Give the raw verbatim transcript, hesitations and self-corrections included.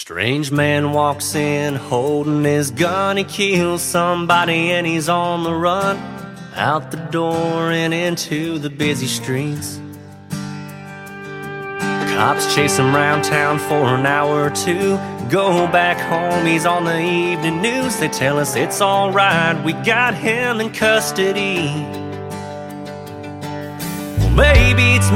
Strange man walks in holding his gun. He kills somebody and he's on the run, out the door and into the busy streets. Cops chase him round town for an hour or two. Go back home, he's on the evening news. They tell us it's alright, we got him in custody. Well, maybe it's